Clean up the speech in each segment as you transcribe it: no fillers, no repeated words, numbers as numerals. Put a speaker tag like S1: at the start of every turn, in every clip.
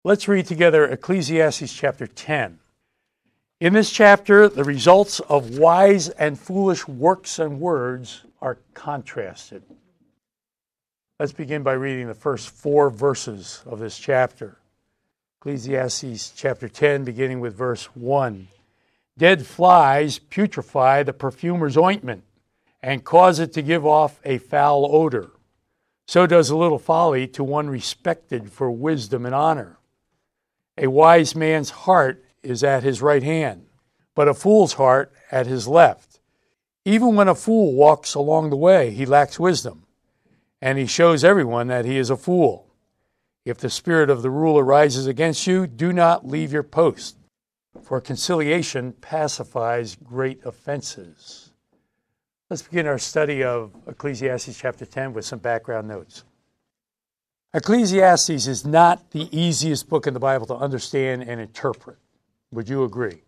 S1: Let's read together Ecclesiastes chapter 10. In this chapter, the results of wise and foolish works and words are contrasted. Let's begin by reading the first 4 verses of this chapter. Ecclesiastes chapter 10, beginning with verse 1. Dead flies putrefy the perfumer's ointment and cause it to give off a foul odor. So does a little folly to one respected for wisdom and honor. A wise man's heart is at his right hand, but a fool's heart at his left. Even when a fool walks along the way, he lacks wisdom, and he shows everyone that he is a fool. If the spirit of the ruler rises against you, do not leave your post, for conciliation pacifies great offenses. Let's begin our study of Ecclesiastes chapter 10 with some background notes. Ecclesiastes is not the easiest book in the Bible to understand and interpret. Would you agree?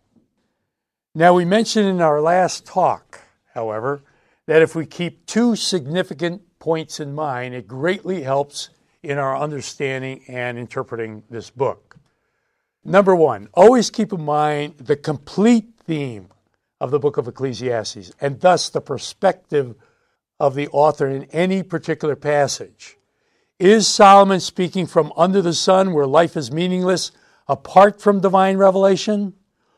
S1: Now, we mentioned in our last talk, however, that if we keep 2 significant points in mind, it greatly helps in our understanding and interpreting this book. Number 1, always keep in mind the complete theme of the book of Ecclesiastes, and thus the perspective of the author in any particular passage. Is Solomon speaking from under the sun where life is meaningless, apart from divine revelation?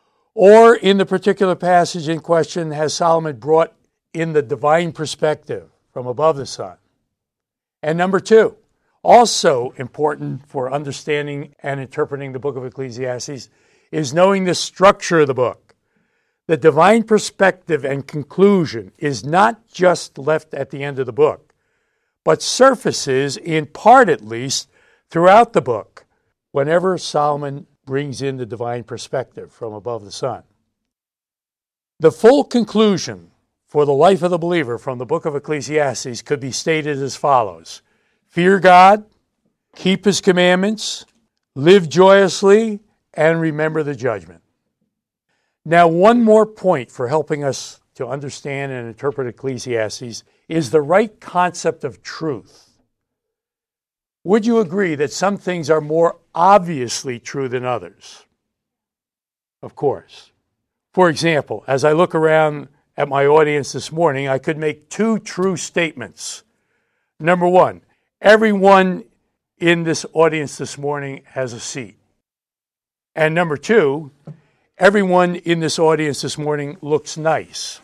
S1: Or in the particular passage in question, has Solomon brought in the divine perspective from above the sun? And number 2, also important for understanding and interpreting the book of Ecclesiastes, is knowing the structure of the book. The divine perspective and conclusion is not just left at the end of the book, but surfaces, in part at least, throughout the book, whenever Solomon brings in the divine perspective from above the sun. The full conclusion for the life of the believer from the book of Ecclesiastes could be stated as follows: fear God, keep His commandments, live joyously, and remember the judgment. Now, one more point for helping us to understand and interpret Ecclesiastes is the right concept of truth. Would you agree that some things are more obviously true than others? Of course. For example, as I look around at my audience this morning, I could make 2 true statements. Number 1, everyone in this audience this morning has a seat. And number 2, everyone in this audience this morning looks nice.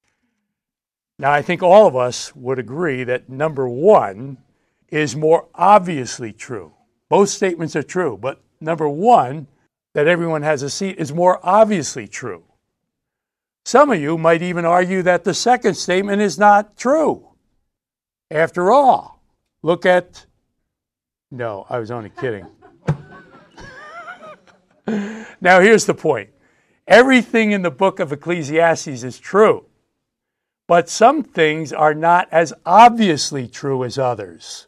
S1: Now, I think all of us would agree that number 1 is more obviously true. Both statements are true, but number 1, that everyone has a seat, is more obviously true. Some of you might even argue that the second statement is not true. After all, look at... No, I was only kidding. Now, here's the point. Everything in the book of Ecclesiastes is true, but some things are not as obviously true as others.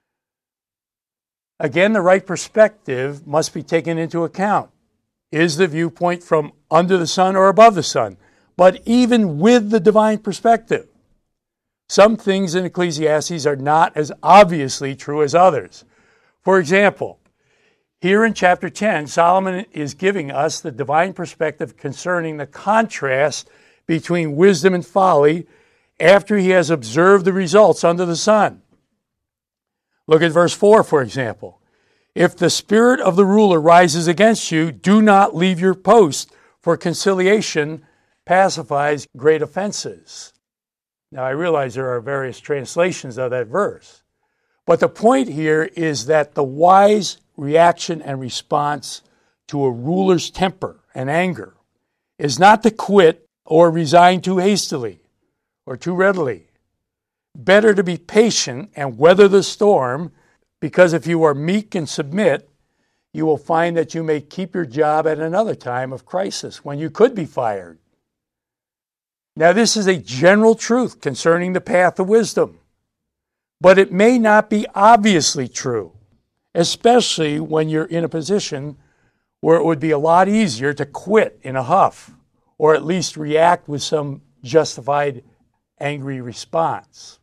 S1: Again, the right perspective must be taken into account. Is the viewpoint from under the sun or above the sun? But even with the divine perspective, some things in Ecclesiastes are not as obviously true as others. For example, here in chapter 10, Solomon is giving us the divine perspective concerning the contrast between wisdom and folly after he has observed the results under the sun. Look at verse 4, for example. If the spirit of the ruler rises against you, do not leave your post, for conciliation pacifies great offenses. Now, I realize there are various translations of that verse, but the point here is that the wise reaction and response to a ruler's temper and anger is not to quit or resign too hastily or too readily. Better to be patient and weather the storm, because if you are meek and submit, you will find that you may keep your job at another time of crisis when you could be fired. Now, this is a general truth concerning the path of wisdom, but it may not be obviously true, especially when you're in a position where it would be a lot easier to quit in a huff, or at least react with some justified angry response.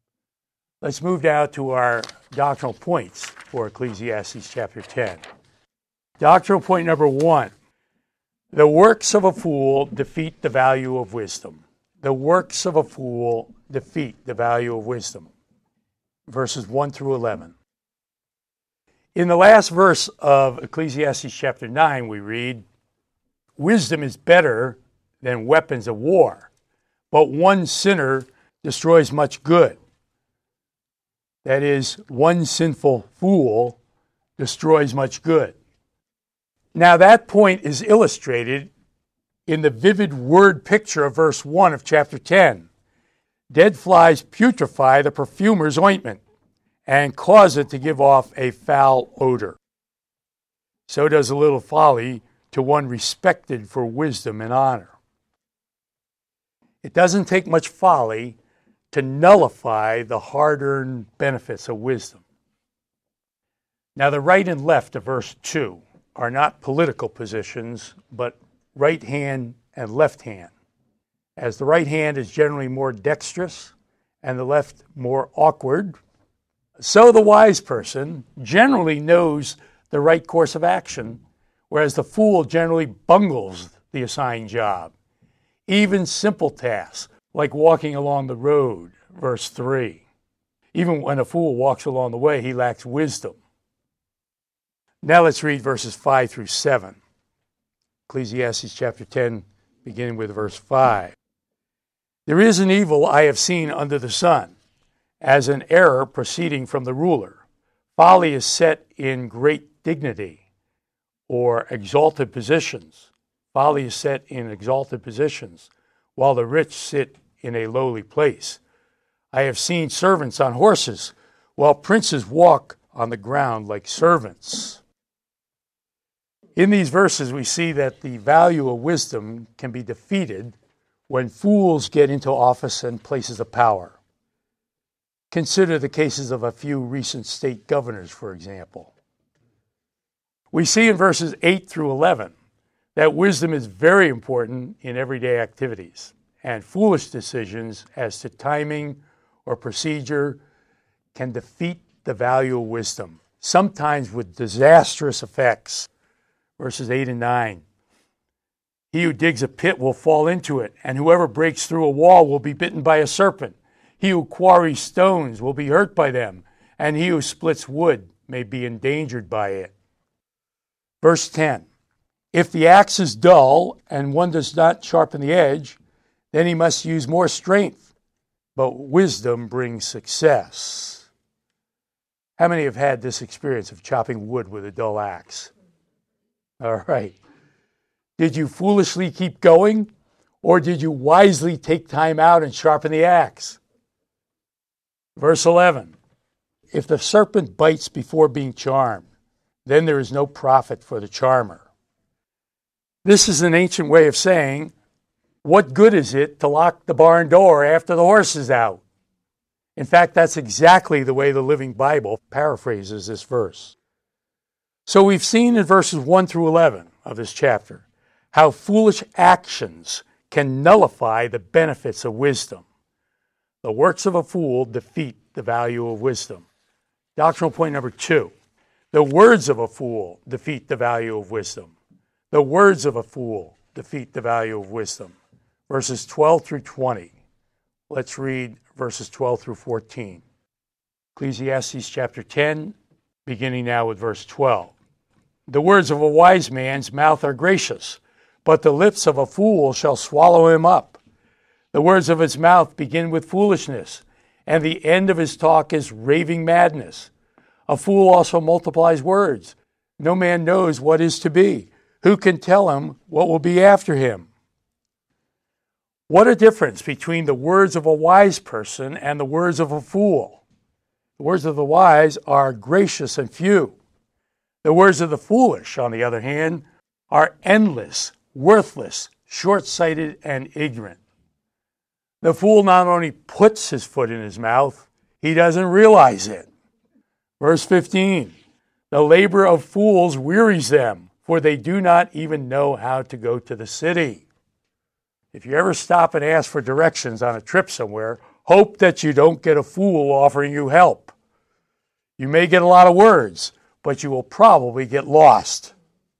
S1: Let's move now to our doctrinal points for Ecclesiastes chapter 10. Doctrinal point number 1. The works of a fool defeat the value of wisdom. The works of a fool defeat the value of wisdom. Verses 1 through 11. In the last verse of Ecclesiastes chapter 9, we read, wisdom is better than weapons of war, but one sinner destroys much good. That is, one sinful fool destroys much good. Now that point is illustrated in the vivid word picture of verse 1 of chapter 10. Dead flies putrefy the perfumer's ointment and cause it to give off a foul odor. So does a little folly to one respected for wisdom and honor. It doesn't take much folly to nullify the hard-earned benefits of wisdom. Now the right and left of verse 2 are not political positions, but right hand and left hand, as the right hand is generally more dexterous and the left more awkward. So the wise person generally knows the right course of action, whereas the fool generally bungles the assigned job. Even simple tasks, like walking along the road, verse 3. Even when a fool walks along the way, he lacks wisdom. Now let's read verses 5 through 7. Ecclesiastes chapter 10, beginning with verse 5. There is an evil I have seen under the sun, as an error proceeding from the ruler. Folly is set in great dignity, or exalted positions. Folly is set in exalted positions, while the rich sit in a lowly place. I have seen servants on horses, while princes walk on the ground like servants. In these verses, we see that the value of wisdom can be defeated when fools get into office and places of power. Consider the cases of a few recent state governors, for example. We see in verses 8 through 11 that wisdom is very important in everyday activities, and foolish decisions as to timing or procedure can defeat the value of wisdom, sometimes with disastrous effects. Verses 8 and 9. He who digs a pit will fall into it, and whoever breaks through a wall will be bitten by a serpent. He who quarries stones will be hurt by them, and he who splits wood may be endangered by it. Verse 10. If the axe is dull and one does not sharpen the edge, then he must use more strength, but wisdom brings success. How many have had this experience of chopping wood with a dull axe? All right. Did you foolishly keep going, or did you wisely take time out and sharpen the axe? Verse 11. If the serpent bites before being charmed, then there is no profit for the charmer. This is an ancient way of saying, what good is it to lock the barn door after the horse is out? In fact, that's exactly the way the Living Bible paraphrases this verse. So we've seen in verses 1 through 11 of this chapter how foolish actions can nullify the benefits of wisdom. The works of a fool defeat the value of wisdom. Doctrinal point number 2. The words of a fool defeat the value of wisdom. The words of a fool defeat the value of wisdom. Verses 12 through 20. Let's read verses 12 through 14. Ecclesiastes chapter 10, beginning now with verse 12. The words of a wise man's mouth are gracious, but the lips of a fool shall swallow him up. The words of his mouth begin with foolishness, and the end of his talk is raving madness. A fool also multiplies words. No man knows what is to be. Who can tell him what will be after him? What a difference between the words of a wise person and the words of a fool. The words of the wise are gracious and few. The words of the foolish, on the other hand, are endless, worthless, short-sighted, and ignorant. The fool not only puts his foot in his mouth, he doesn't realize it. Verse 15, the labor of fools wearies them, for they do not even know how to go to the city. If you ever stop and ask for directions on a trip somewhere, hope that you don't get a fool offering you help. You may get a lot of words, but you will probably get lost.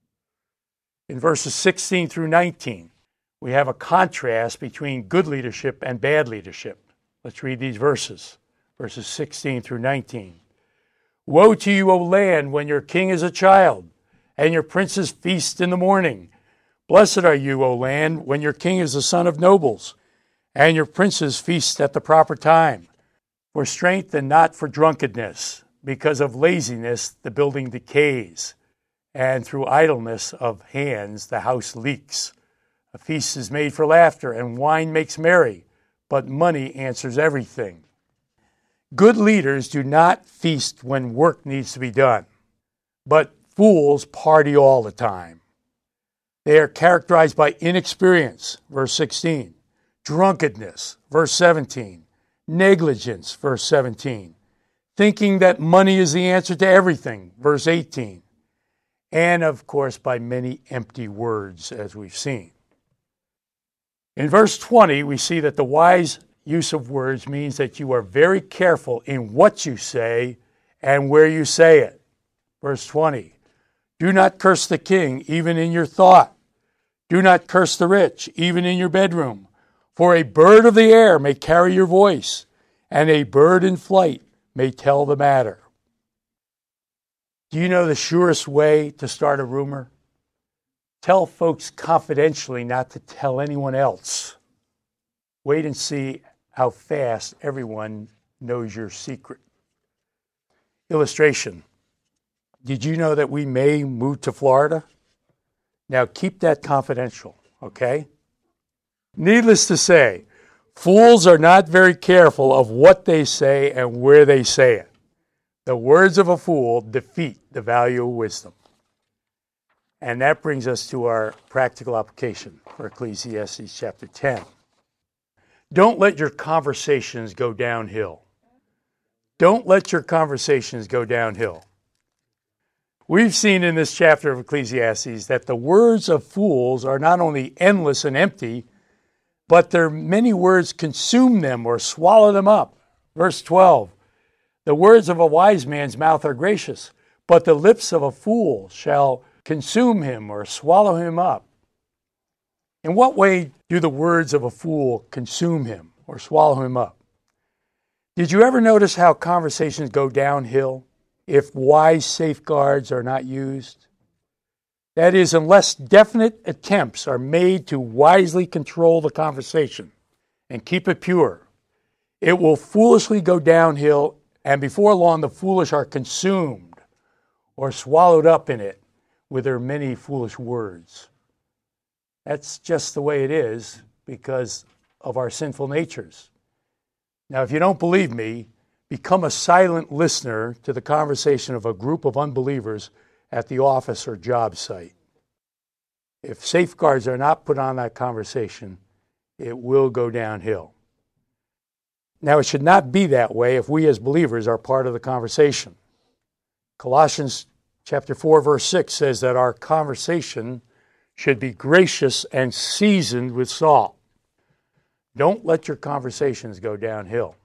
S1: In verses 16 through 19, we have a contrast between good leadership and bad leadership. Let's read these verses 16 through 19. Woe to you, O land, when your king is a child, and your princes feast in the morning. Blessed are you, O land, when your king is the son of nobles, and your princes feast at the proper time. For strength and not for drunkenness, because of laziness the building decays, and through idleness of hands the house leaks. A feast is made for laughter, and wine makes merry, but money answers everything. Good leaders do not feast when work needs to be done, but fools party all the time. They are characterized by inexperience, verse 16, drunkenness, verse 17, negligence, verse 17, thinking that money is the answer to everything, verse 18, and of course by many empty words, as we've seen. In verse 20, we see that the wise use of words means that you are very careful in what you say and where you say it. Verse 20, do not curse the king, even in your thought. Do not curse the rich, even in your bedroom. For a bird of the air may carry your voice, and a bird in flight may tell the matter. Do you know the surest way to start a rumor? Tell folks confidentially not to tell anyone else. Wait and see how fast everyone knows your secret. Illustration. Did you know that we may move to Florida? Now keep that confidential, okay? Needless to say, fools are not very careful of what they say and where they say it. The words of a fool defeat the value of wisdom. And that brings us to our practical application for Ecclesiastes chapter 10. Don't let your conversations go downhill. Don't let your conversations go downhill. We've seen in this chapter of Ecclesiastes that the words of fools are not only endless and empty, but their many words consume them or swallow them up. Verse 12, the words of a wise man's mouth are gracious, but the lips of a fool shall consume him or swallow him up. In what way do the words of a fool consume him or swallow him up? Did you ever notice how conversations go downhill if wise safeguards are not used? That is, unless definite attempts are made to wisely control the conversation and keep it pure, it will foolishly go downhill, and before long the foolish are consumed or swallowed up in it with their many foolish words. That's just the way it is because of our sinful natures. Now, if you don't believe me, become a silent listener to the conversation of a group of unbelievers at the office or job site. If safeguards are not put on that conversation, it will go downhill. Now, it should not be that way if we as believers are part of the conversation. Colossians chapter 4, verse 6 says that our conversation should be gracious and seasoned with salt. Don't let your conversations go downhill.